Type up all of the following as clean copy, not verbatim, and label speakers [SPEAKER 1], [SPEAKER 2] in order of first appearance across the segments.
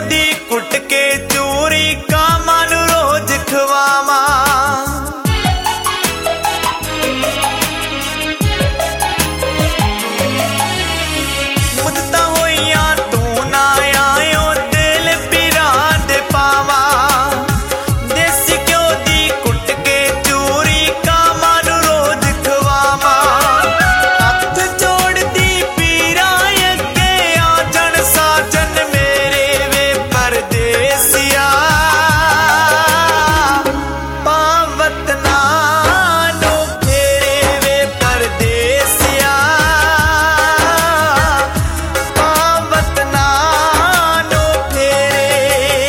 [SPEAKER 1] दी कुट के चूरी कामां नू रोज खवावां। मुद्दतां होइयां तू ना आयो दिल पीरां दे पावां। देसी घ्यो दी कुट के चूरी कामां नू रोज खवावां। हथ जोड़दी पीरां अगे आ जण साजन मेरे वे परदेसिया। पावत नानू फेरे वे परदेसिया। पावत नानू फेरे।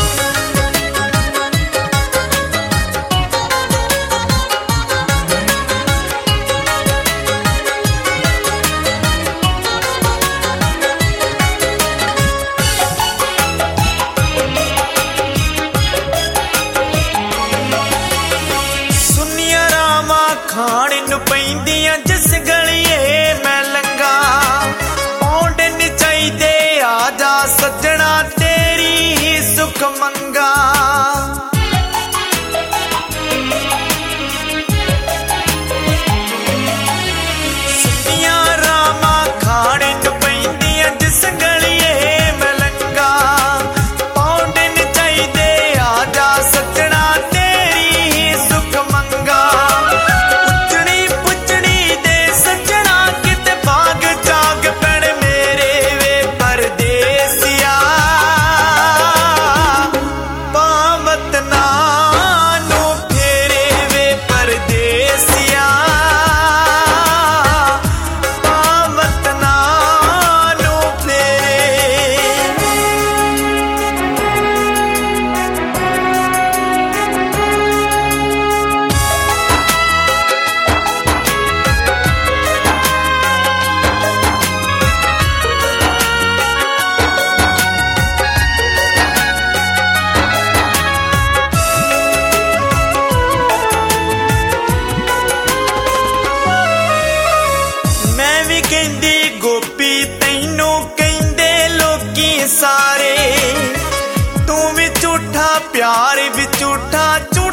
[SPEAKER 1] सुनिया रामा खाण नू पैंदियां जिस गलिए मैं लंगा। पौंड नी चाहीदे आजा सजना तेरी ही सुख मंगा। सुनिया रामा खाण नू पैंदियां जिस गलिए मैं लंगा। पौंड नी चाहीदे आजा सजना तेरी ही सुख मंगा। पुछड़ी पुछड़ी दे सजना किते भाग जाग पैण मेरे वे परदेसिया। पावत नानू फेरे वे परदेसिया। पावत नानू फेरे। मैं भी कहंदी गोपी तैनू कहंदे लोकी सारे। तू भी झूठा प्यार भी झूठा